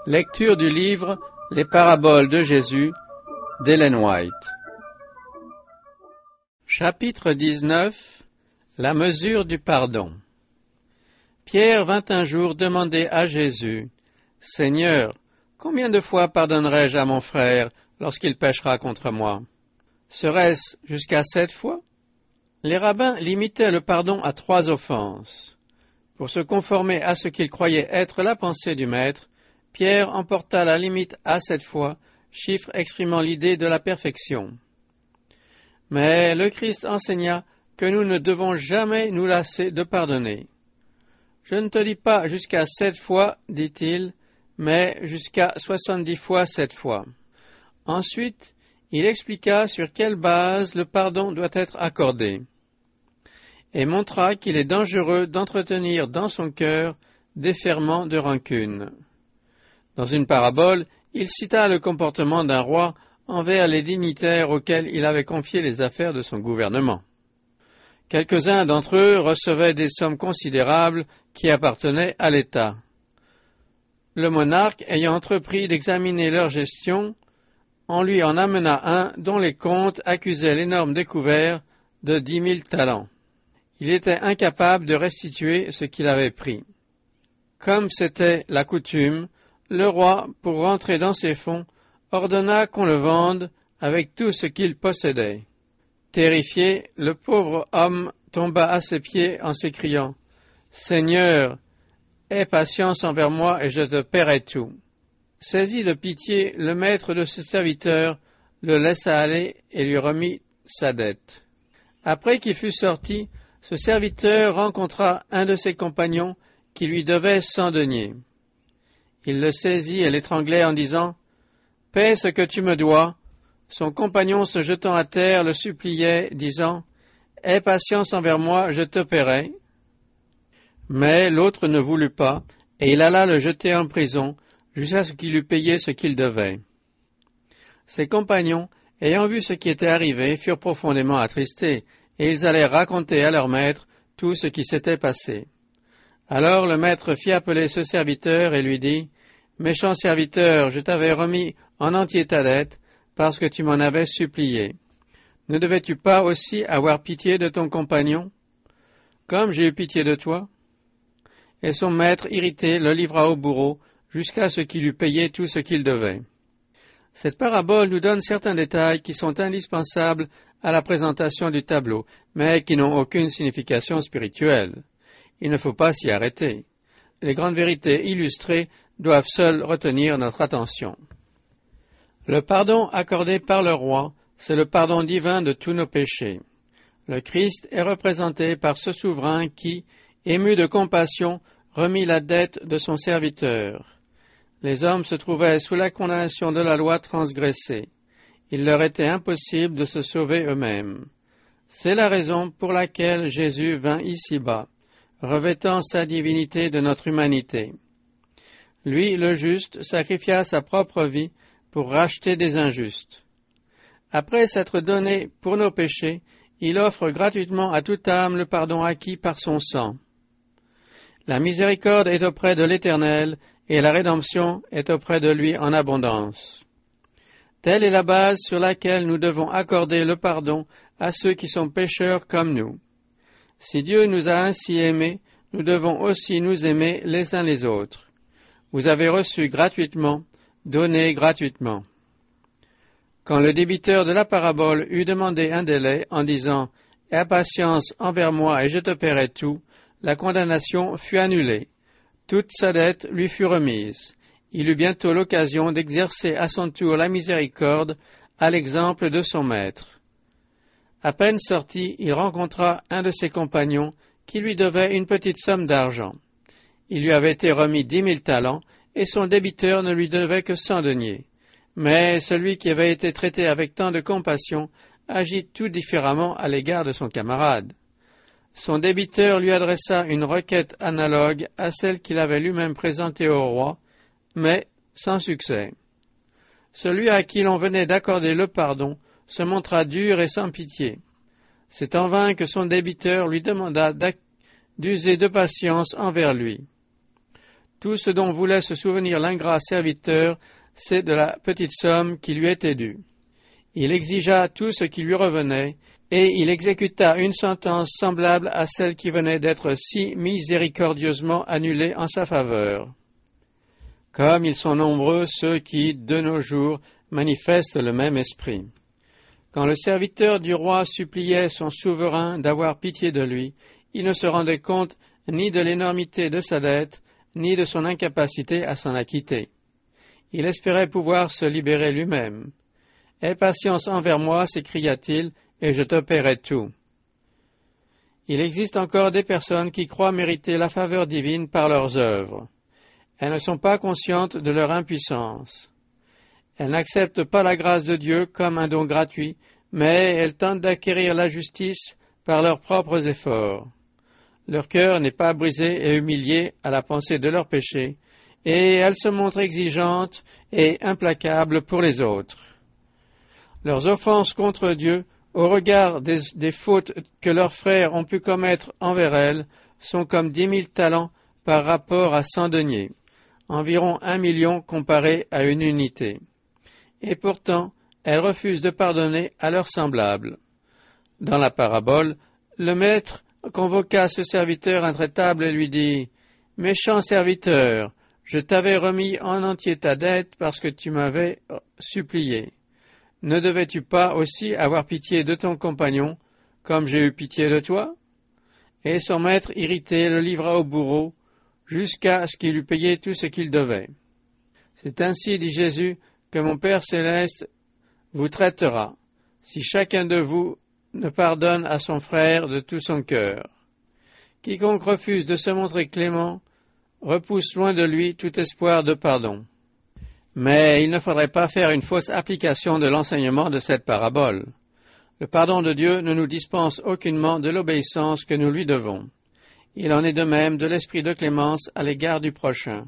Lecture du livre Les paraboles de Jésus d'Ellen White. Chapitre 19. La mesure du pardon. Pierre vint un jour demander à Jésus, « Seigneur, combien de fois pardonnerai-je à mon frère lorsqu'il péchera contre moi? Serait-ce jusqu'à 7 fois ?» Les rabbins limitaient le pardon à 3 offenses. Pour se conformer à ce qu'ils croyaient être la pensée du Maître, Pierre emporta la limite à 7 fois, chiffre exprimant l'idée de la perfection. Mais le Christ enseigna que nous ne devons jamais nous lasser de pardonner. Je ne te dis pas jusqu'à 7 fois, dit-il, mais jusqu'à 70 fois 7 fois. Ensuite, il expliqua sur quelle base le pardon doit être accordé, et montra qu'il est dangereux d'entretenir dans son cœur des ferments de rancune. Dans une parabole, il cita le comportement d'un roi envers les dignitaires auxquels il avait confié les affaires de son gouvernement. Quelques-uns d'entre eux recevaient des sommes considérables qui appartenaient à l'État. Le monarque, ayant entrepris d'examiner leur gestion, on lui en amena un dont les comptes accusaient l'énorme découvert de 10 000 talents. Il était incapable de restituer ce qu'il avait pris. Comme c'était la coutume, le roi, pour rentrer dans ses fonds, ordonna qu'on le vende avec tout ce qu'il possédait. Terrifié, le pauvre homme tomba à ses pieds en s'écriant « Seigneur, aie patience envers moi et je te paierai tout. » Saisi de pitié, le maître de ce serviteur le laissa aller et lui remit sa dette. Après qu'il fut sorti, ce serviteur rencontra un de ses compagnons qui lui devait 100 deniers. Il le saisit et l'étranglait en disant « Paie ce que tu me dois. » Son compagnon, se jetant à terre, le suppliait, disant « Aie patience envers moi, je te paierai. » Mais l'autre ne voulut pas, et il alla le jeter en prison, jusqu'à ce qu'il eût payé ce qu'il devait. Ses compagnons, ayant vu ce qui était arrivé, furent profondément attristés, et ils allèrent raconter à leur maître tout ce qui s'était passé. Alors le maître fit appeler ce serviteur et lui dit « Méchant serviteur, je t'avais remis en entier ta dette, parce que tu m'en avais supplié. Ne devais-tu pas aussi avoir pitié de ton compagnon, comme j'ai eu pitié de toi ?» Et son maître, irrité, le livra au bourreau, jusqu'à ce qu'il eût payé tout ce qu'il devait. Cette parabole nous donne certains détails qui sont indispensables à la présentation du tableau, mais qui n'ont aucune signification spirituelle. Il ne faut pas s'y arrêter. Les grandes vérités illustrées doivent seules retenir notre attention. Le pardon accordé par le roi, c'est le pardon divin de tous nos péchés. Le Christ est représenté par ce souverain qui, ému de compassion, remit la dette de son serviteur. Les hommes se trouvaient sous la condamnation de la loi transgressée. Il leur était impossible de se sauver eux-mêmes. C'est la raison pour laquelle Jésus vint ici-bas, revêtant sa divinité de notre humanité. Lui, le juste, sacrifia sa propre vie pour racheter des injustes. Après s'être donné pour nos péchés, il offre gratuitement à toute âme le pardon acquis par son sang. La miséricorde est auprès de l'Éternel et la rédemption est auprès de lui en abondance. Telle est la base sur laquelle nous devons accorder le pardon à ceux qui sont pécheurs comme nous. Si Dieu nous a ainsi aimés, nous devons aussi nous aimer les uns les autres. Vous avez reçu gratuitement, donnez gratuitement. Quand le débiteur de la parabole eut demandé un délai en disant « Aie patience envers moi et je te paierai tout », la condamnation fut annulée. Toute sa dette lui fut remise. Il eut bientôt l'occasion d'exercer à son tour la miséricorde à l'exemple de son maître. À peine sorti, il rencontra un de ses compagnons qui lui devait une petite somme d'argent. Il lui avait été remis 10 000 talents et son débiteur ne lui devait que 100 deniers. Mais celui qui avait été traité avec tant de compassion agit tout différemment à l'égard de son camarade. Son débiteur lui adressa une requête analogue à celle qu'il avait lui-même présentée au roi, mais sans succès. Celui à qui l'on venait d'accorder le pardon se montra dur et sans pitié. C'est en vain que son débiteur lui demanda d'user de patience envers lui. Tout ce dont voulait se souvenir l'ingrat serviteur, c'est de la petite somme qui lui était due. Il exigea tout ce qui lui revenait, et il exécuta une sentence semblable à celle qui venait d'être si miséricordieusement annulée en sa faveur. Comme ils sont nombreux ceux qui, de nos jours, manifestent le même esprit. Quand le serviteur du roi suppliait son souverain d'avoir pitié de lui, il ne se rendait compte ni de l'énormité de sa dette, ni de son incapacité à s'en acquitter. Il espérait pouvoir se libérer lui-même. « Aie patience envers moi, s'écria-t-il, et je te paierai tout. » Il existe encore des personnes qui croient mériter la faveur divine par leurs œuvres. Elles ne sont pas conscientes de leur impuissance. Elles n'acceptent pas la grâce de Dieu comme un don gratuit, mais elles tentent d'acquérir la justice par leurs propres efforts. Leur cœur n'est pas brisé et humilié à la pensée de leurs péchés, et elles se montrent exigeantes et implacables pour les autres. Leurs offenses contre Dieu, au regard des fautes que leurs frères ont pu commettre envers elles, sont comme 10 000 talents par rapport à 100 deniers, environ 1 million comparé à une unité. Et pourtant, elles refusent de pardonner à leurs semblables. Dans la parabole, le maître convoqua ce serviteur intraitable et lui dit « Méchant serviteur, je t'avais remis en entier ta dette parce que tu m'avais supplié. Ne devais-tu pas aussi avoir pitié de ton compagnon, comme j'ai eu pitié de toi ?» Et son maître, irrité, le livra au bourreau, jusqu'à ce qu'il eût payé tout ce qu'il devait. C'est ainsi, dit Jésus, que mon Père céleste vous traitera, si chacun de vous ne pardonne à son frère de tout son cœur. Quiconque refuse de se montrer clément repousse loin de lui tout espoir de pardon. Mais il ne faudrait pas faire une fausse application de l'enseignement de cette parabole. Le pardon de Dieu ne nous dispense aucunement de l'obéissance que nous lui devons. Il en est de même de l'esprit de clémence à l'égard du prochain.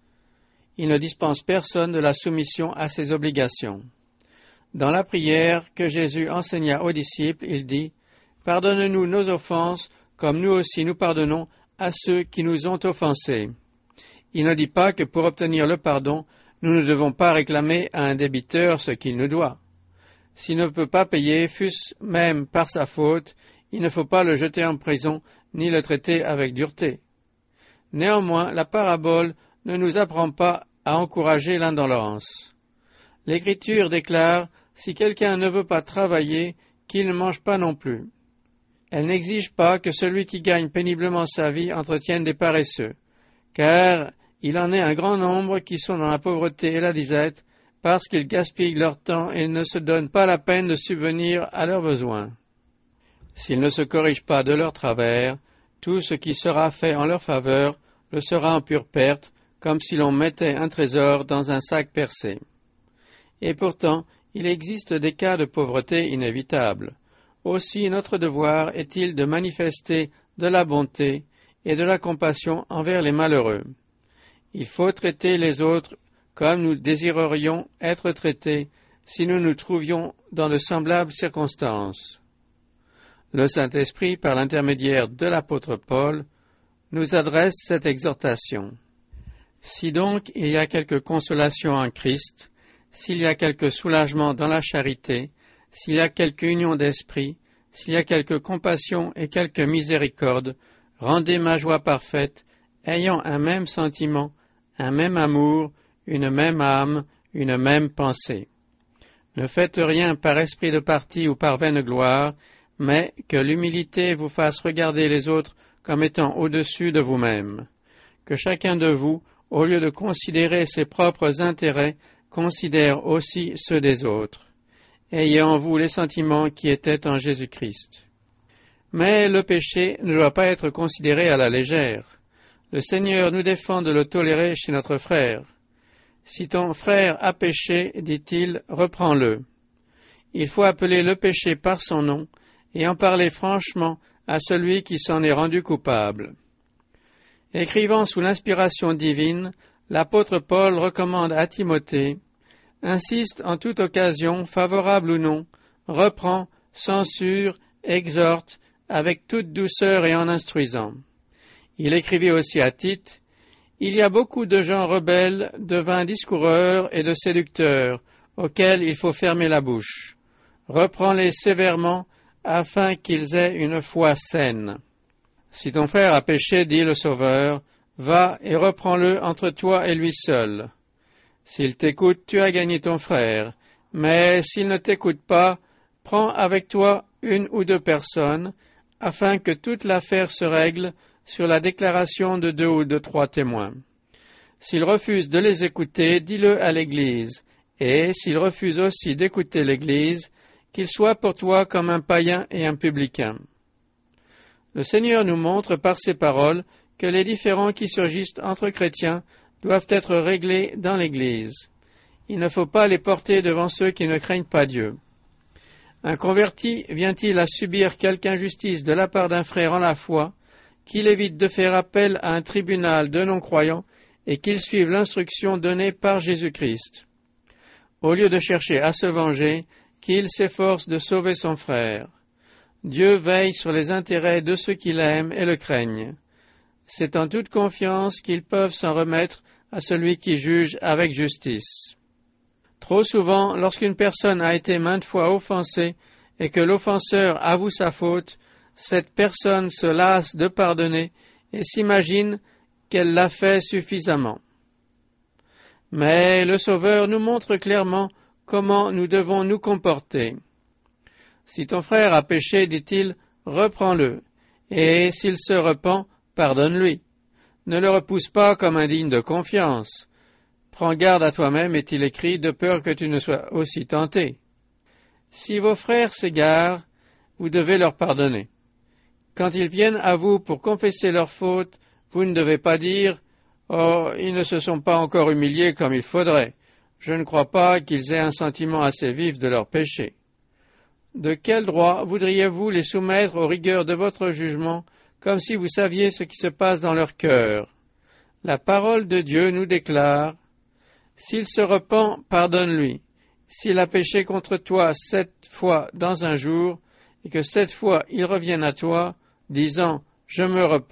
Il ne dispense personne de la soumission à ses obligations. Dans la prière que Jésus enseigna aux disciples, il dit « Pardonne-nous nos offenses, comme nous aussi nous pardonnons à ceux qui nous ont offensés. » Il ne dit pas que pour obtenir le pardon, nous ne devons pas réclamer à un débiteur ce qu'il nous doit. S'il ne peut pas payer, fût-ce même par sa faute, il ne faut pas le jeter en prison ni le traiter avec dureté. Néanmoins, la parabole ne nous apprend pas à encourager l'indolence. L'Écriture déclare « Si quelqu'un ne veut pas travailler, qu'il ne mange pas non plus ». Elle n'exige pas que celui qui gagne péniblement sa vie entretienne des paresseux, car il en est un grand nombre qui sont dans la pauvreté et la disette, parce qu'ils gaspillent leur temps et ne se donnent pas la peine de subvenir à leurs besoins. S'ils ne se corrigent pas de leurs travers, tout ce qui sera fait en leur faveur le sera en pure perte, comme si l'on mettait un trésor dans un sac percé. Et pourtant, il existe des cas de pauvreté inévitables. Aussi notre devoir est-il de manifester de la bonté et de la compassion envers les malheureux. Il faut traiter les autres comme nous désirerions être traités si nous nous trouvions dans de semblables circonstances. Le Saint-Esprit, par l'intermédiaire de l'apôtre Paul, nous adresse cette exhortation. Si donc il y a quelque consolation en Christ, s'il y a quelque soulagement dans la charité, s'il y a quelque union d'esprit, s'il y a quelque compassion et quelque miséricorde, rendez ma joie parfaite, ayant un même sentiment, un même amour, une même âme, une même pensée. Ne faites rien par esprit de parti ou par vaine gloire, mais que l'humilité vous fasse regarder les autres comme étant au-dessus de vous-même. Que chacun de vous, au lieu de considérer ses propres intérêts, considère aussi ceux des autres. Ayez en vous les sentiments qui étaient en Jésus-Christ. Mais le péché ne doit pas être considéré à la légère. Le Seigneur nous défend de le tolérer chez notre frère. Si ton frère a péché, dit-il, reprends-le. Il faut appeler le péché par son nom et en parler franchement à celui qui s'en est rendu coupable. Écrivant sous l'inspiration divine, l'apôtre Paul recommande à Timothée « Insiste en toute occasion, favorable ou non, reprend, censure, exhorte, avec toute douceur et en instruisant. » Il écrivit aussi à Tite Il y a beaucoup de gens rebelles, de vains discoureurs et de séducteurs, auxquels il faut fermer la bouche. Reprends-les sévèrement, afin qu'ils aient une foi saine. Si ton frère a péché, dit le Sauveur, va et reprends-le entre toi et lui seul. S'il t'écoute, tu as gagné ton frère, mais s'il ne t'écoute pas, prends avec toi une ou deux personnes, afin que toute l'affaire se règle sur la déclaration de 2 ou de 3 témoins. S'il refuse de les écouter, dis-le à l'Église, et s'il refuse aussi d'écouter l'Église, qu'il soit pour toi comme un païen et un publicain. Le Seigneur nous montre par ces paroles que les différends qui surgissent entre chrétiens doivent être réglés dans l'Église. Il ne faut pas les porter devant ceux qui ne craignent pas Dieu. Un converti vient-il à subir quelque injustice de la part d'un frère en la foi, qu'il évite de faire appel à un tribunal de non-croyants et qu'il suive l'instruction donnée par Jésus-Christ. Au lieu de chercher à se venger, qu'il s'efforce de sauver son frère. Dieu veille sur les intérêts de ceux qui l'aiment et le craignent. C'est en toute confiance qu'ils peuvent s'en remettre à celui qui juge avec justice. Trop souvent, lorsqu'une personne a été maintes fois offensée et que l'offenseur avoue sa faute, cette personne se lasse de pardonner et s'imagine qu'elle l'a fait suffisamment. Mais le Sauveur nous montre clairement comment nous devons nous comporter. Si ton frère a péché, dit-il, reprends-le, et s'il se repent, pardonne-lui. Ne le repousse pas comme indigne de confiance. Prends garde à toi-même, est-il écrit, de peur que tu ne sois aussi tenté. Si vos frères s'égarent, vous devez leur pardonner. Quand ils viennent à vous pour confesser leurs fautes, vous ne devez pas dire « Oh, ils ne se sont pas encore humiliés comme il faudrait. Je ne crois pas qu'ils aient un sentiment assez vif de leur péché. » De quel droit voudriez-vous les soumettre aux rigueurs de votre jugement, comme si vous saviez ce qui se passe dans leur cœur? La parole de Dieu nous déclare « S'il se repent, pardonne-lui. S'il a péché contre toi 7 fois dans un jour, et que 7 fois il revienne à toi, disant « Je me repens »,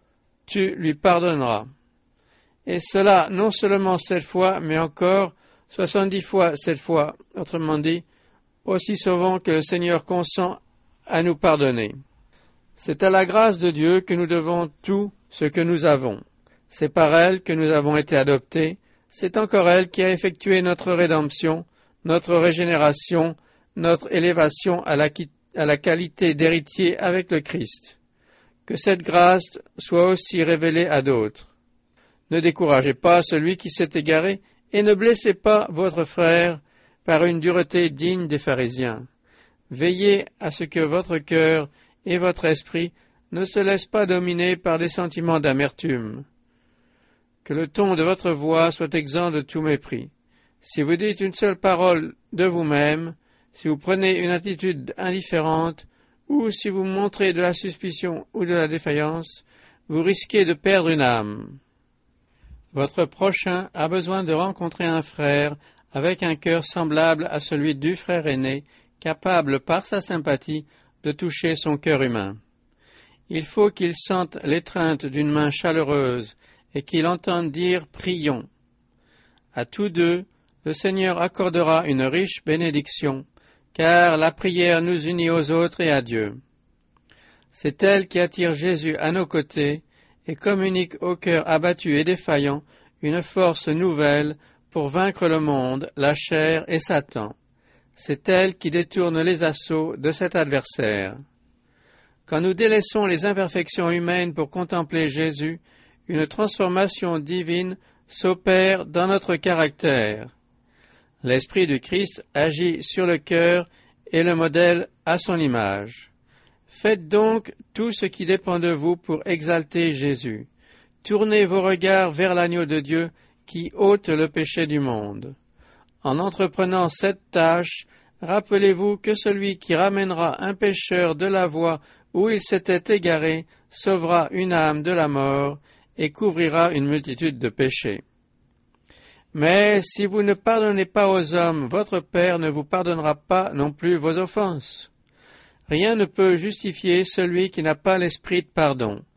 tu lui pardonneras. Et cela non seulement 7 fois, mais encore 70 fois 7 fois, autrement dit, aussi souvent que le Seigneur consent à nous pardonner. C'est à la grâce de Dieu que nous devons tout ce que nous avons. C'est par elle que nous avons été adoptés, c'est encore elle qui a effectué notre rédemption, notre régénération, notre élévation à la qualité d'héritier avec le Christ. Que cette grâce soit aussi révélée à d'autres. Ne découragez pas celui qui s'est égaré et ne blessez pas votre frère par une dureté digne des pharisiens. Veillez à ce que votre cœur et votre esprit ne se laissent pas dominer par des sentiments d'amertume. Que le ton de votre voix soit exempt de tout mépris. Si vous dites une seule parole de vous-même, si vous prenez une attitude indifférente, ou si vous montrez de la suspicion ou de la défaillance, vous risquez de perdre une âme. Votre prochain a besoin de rencontrer un frère avec un cœur semblable à celui du frère aîné, capable par sa sympathie de toucher son cœur humain. Il faut qu'il sente l'étreinte d'une main chaleureuse et qu'il entende dire « prions ». À tous deux, le Seigneur accordera une riche bénédiction, car la prière nous unit aux autres et à Dieu. C'est elle qui attire Jésus à nos côtés et communique au cœur abattu et défaillant une force nouvelle pour vaincre le monde, la chair et Satan. C'est elle qui détourne les assauts de cet adversaire. Quand nous délaissons les imperfections humaines pour contempler Jésus, une transformation divine s'opère dans notre caractère. L'Esprit du Christ agit sur le cœur et le modèle à son image. Faites donc tout ce qui dépend de vous pour exalter Jésus. Tournez vos regards vers l'agneau de Dieu qui ôte le péché du monde. En entreprenant cette tâche, rappelez-vous que celui qui ramènera un pécheur de la voie où il s'était égaré sauvera une âme de la mort et couvrira une multitude de péchés. Mais si vous ne pardonnez pas aux hommes, votre Père ne vous pardonnera pas non plus vos offenses. Rien ne peut justifier celui qui n'a pas l'esprit de pardon.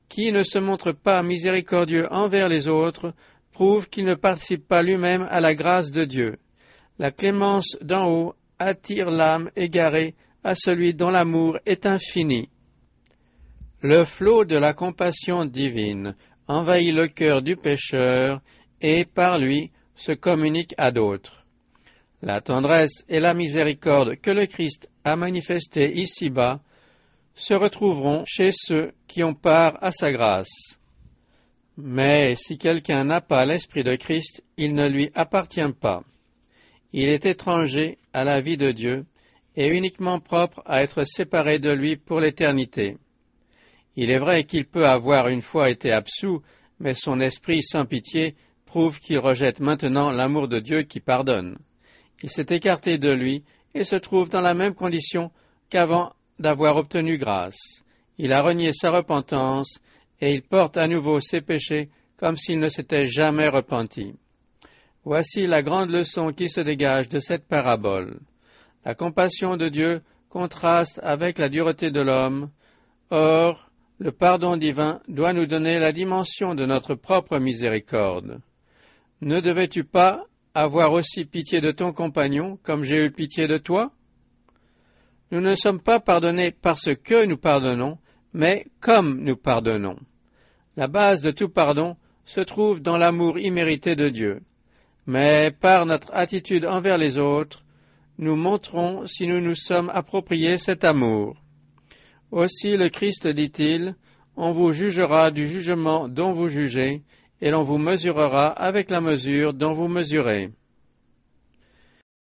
Qui ne se montre pas miséricordieux envers les autres prouve qu'il ne participe pas lui-même à la grâce de Dieu. La clémence d'en haut attire l'âme égarée à celui dont l'amour est infini. Le flot de la compassion divine envahit le cœur du pécheur et, par lui, se communique à d'autres. La tendresse et la miséricorde que le Christ a manifestées ici-bas se retrouveront chez ceux qui ont part à sa grâce. Mais si quelqu'un n'a pas l'Esprit de Christ, il ne lui appartient pas. Il est étranger à la vie de Dieu et uniquement propre à être séparé de lui pour l'éternité. Il est vrai qu'il peut avoir une fois été absous, mais son esprit sans pitié prouve qu'il rejette maintenant l'amour de Dieu qui pardonne. Il s'est écarté de lui et se trouve dans la même condition qu'avant d'avoir obtenu grâce. Il a renié sa repentance et il porte à nouveau ses péchés comme s'il ne s'était jamais repenti. Voici la grande leçon qui se dégage de cette parabole. La compassion de Dieu contraste avec la dureté de l'homme. Or, le pardon divin doit nous donner la dimension de notre propre miséricorde. Ne devais-tu pas avoir aussi pitié de ton compagnon comme j'ai eu pitié de toi? Nous ne sommes pas pardonnés parce que nous pardonnons, mais comme nous pardonnons. La base de tout pardon se trouve dans l'amour immérité de Dieu. Mais par notre attitude envers les autres, nous montrons si nous nous sommes appropriés cet amour. Aussi le Christ dit-il, « On vous jugera du jugement dont vous jugez, et l'on vous mesurera avec la mesure dont vous mesurez. »